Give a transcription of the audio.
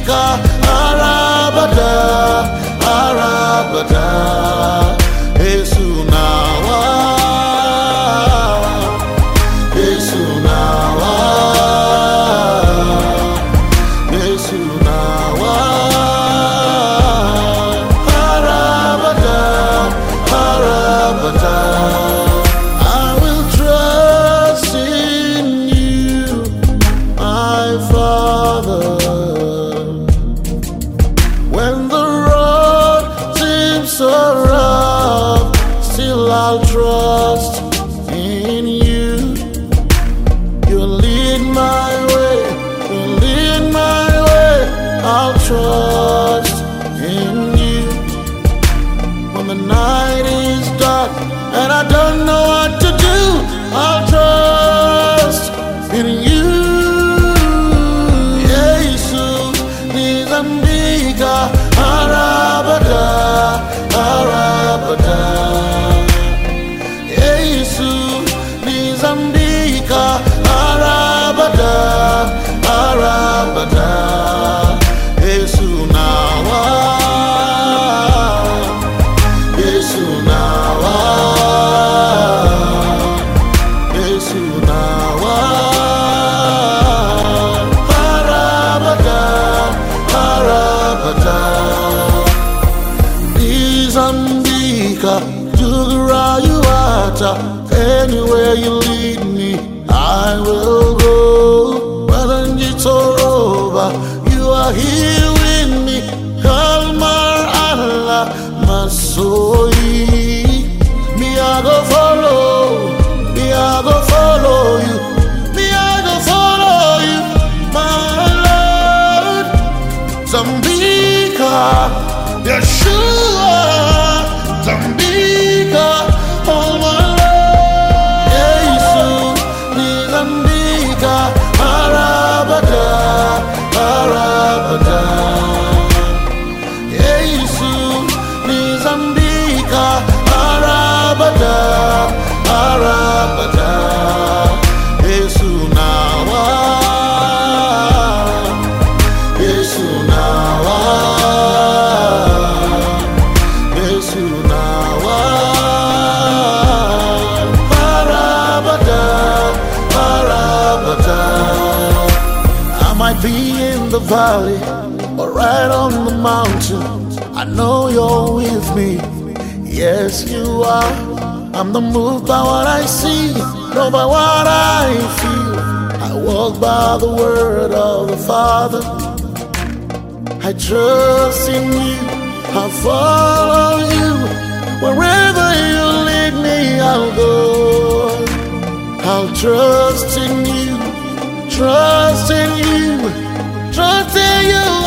Mozambique, Arabada, Arabada, Esunawa, Esunawa, Esunawa, Arabada, Arabada. I will trust in you, my Father. When the road seems so rough, still I'll trust in you. You'll lead my way, you'll lead my way. I'll trust in you. When the night is dark and I don't know what to do, I'll trust in you. Jesus, Mozambique, Arabada, Arabada. Jesus, Mozambique, Arabada, Arabada. Esunawa, Esunawa, Esunawa, Arabada, Arabada. Mozambique, Jugurayuata, anywhere you lead me, I will go. Whether it's all over, you are here with me. Kalmar Allah, Masoi. Me, I go follow, me, I go follow you, me, I go follow you, my Lord. Zambika, Yeshua, Zambika, oh my Lord. Jesus, Mozambique, Arabada, Arabada. Jesus, Mozambique, Arabada, Arabada. Esunawa, Esunawa, Esunawa, Arabada, Arabada. I might be in the valley or right on the mountain, I know you're with me. Yes, you are. I'm not moved by what I see, nor by what I feel. I walk by the word of the Father. I trust in you, I follow you. Wherever you lead me, I'll go. I'll trust in you, trust in you, trust in you.